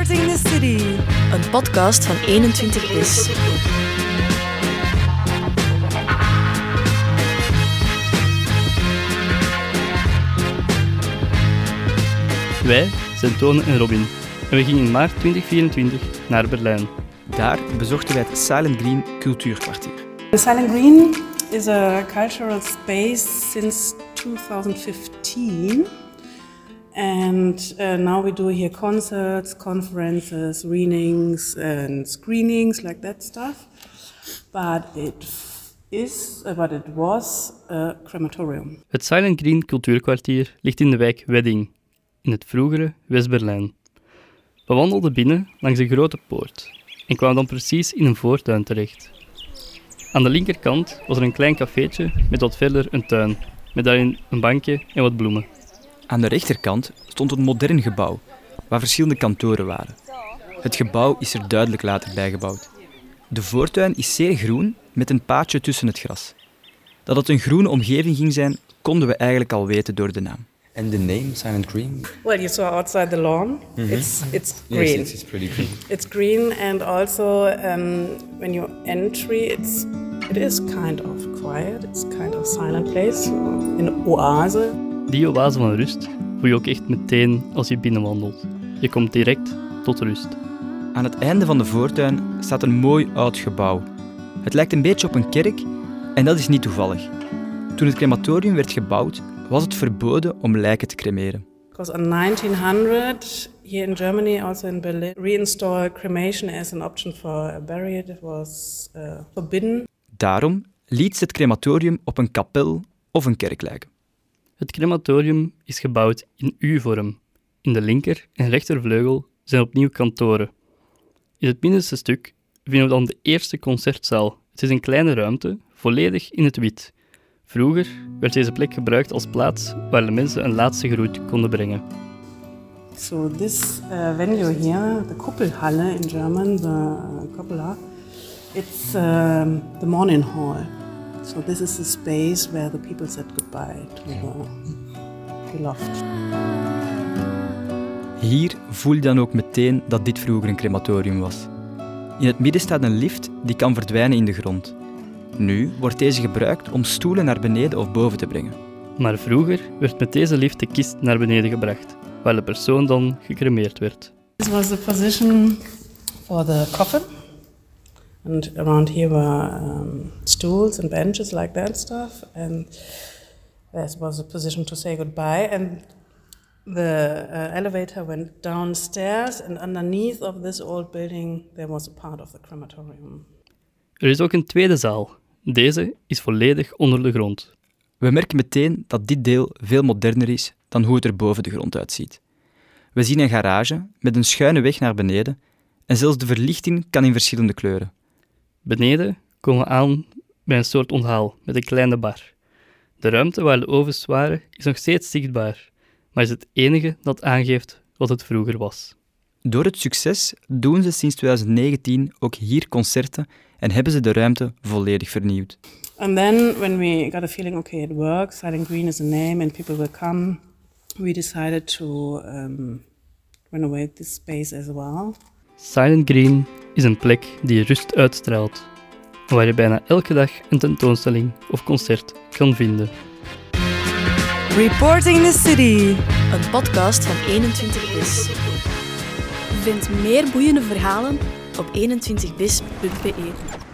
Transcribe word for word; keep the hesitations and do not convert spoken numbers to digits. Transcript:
Reporting the City, een podcast van eenentwintig bis. Wij zijn Tone en Robin en we gingen in maart twintig vierentwintig naar Berlijn. Daar bezochten wij het Silent Green cultuurkwartier. The Silent Green is a cultural space since twenty fifteen. And uh, now we do here concerts, conferences, readings and screenings, like that stuff. But it is, uh, but it was a crematorium. Het Silent Green cultuurkwartier ligt in de wijk Wedding, in het vroegere West-Berlijn. We wandelden binnen langs een grote poort en kwamen dan precies in een voortuin terecht. Aan de linkerkant was er een klein cafeetje met wat verder een tuin, met daarin een bankje en wat bloemen. Aan de rechterkant stond een modern gebouw, waar verschillende kantoren waren. Het gebouw is er duidelijk later bijgebouwd. De voortuin is zeer groen, met een paadje tussen het gras. Dat het een groene omgeving ging zijn, konden we eigenlijk al weten door de naam. And the name, Silent Green? Well, you saw outside the lawn. Mm-hmm. It's it's green. Yes, it's, it's pretty green. It's green, and also um, when you enter, it's it is kind of quiet. It's kind of silent place, een oase. Die oase van rust voel je ook echt meteen als je binnenwandelt. Je komt direct tot rust. Aan het einde van de voortuin staat een mooi oud gebouw. Het lijkt een beetje op een kerk en dat is niet toevallig. Toen het crematorium werd gebouwd, was het verboden om lijken te cremeren. Because in nineteen hundred, here in Germany, also in Berlin, reinstalled cremation as an option for a burial. It was uh, forbidden. Daarom liet ze het crematorium op een kapel of een kerk lijken. Het crematorium is gebouwd in U-vorm. In de linker- en rechtervleugel zijn opnieuw kantoren. In het middenste stuk vinden we dan de eerste concertzaal. Het is een kleine ruimte, volledig in het wit. Vroeger werd deze plek gebruikt als plaats waar de mensen een laatste groet konden brengen. So this uh, venue here, the Kuppelhalle in German, the uh, Cupola, it's um, the mourning hall. So this is the space where the people said goodbye to the beloved. Hier voel je dan ook meteen dat dit vroeger een crematorium was. In het midden staat een lift die kan verdwijnen in de grond. Nu wordt deze gebruikt om stoelen naar beneden of boven te brengen. Maar vroeger werd met deze lift de kist naar beneden gebracht, waar de persoon dan gecremeerd werd. This was the position for the coffin. And around here were um, stools and benches like that stuff. And this was a position to say goodbye. And the uh, elevator went downstairs, and underneath of this old building there was a part of the crematorium. Er is ook een tweede zaal. Deze is volledig onder de grond. We merken meteen dat dit deel veel moderner is dan hoe het er boven de grond uitziet. We zien een garage met een schuine weg naar beneden en zelfs de verlichting kan in verschillende kleuren. Beneden komen we aan bij een soort onthaal met een kleine bar. De ruimte waar de ovens waren is nog steeds zichtbaar, maar is het enige dat aangeeft wat het vroeger was. Door het succes doen ze sinds twintig negentien ook hier concerten en hebben ze de ruimte volledig vernieuwd. And then when we got a feeling, okay, it works, Silent Green is a name and people will come, we decided to um, renovate this space as well. Silent Green is een plek die rust uitstraalt, waar je bijna elke dag een tentoonstelling of concert kan vinden. Reporting the City, een podcast van eenentwintig bis. Vind meer boeiende verhalen op eenentwintig bis punt be.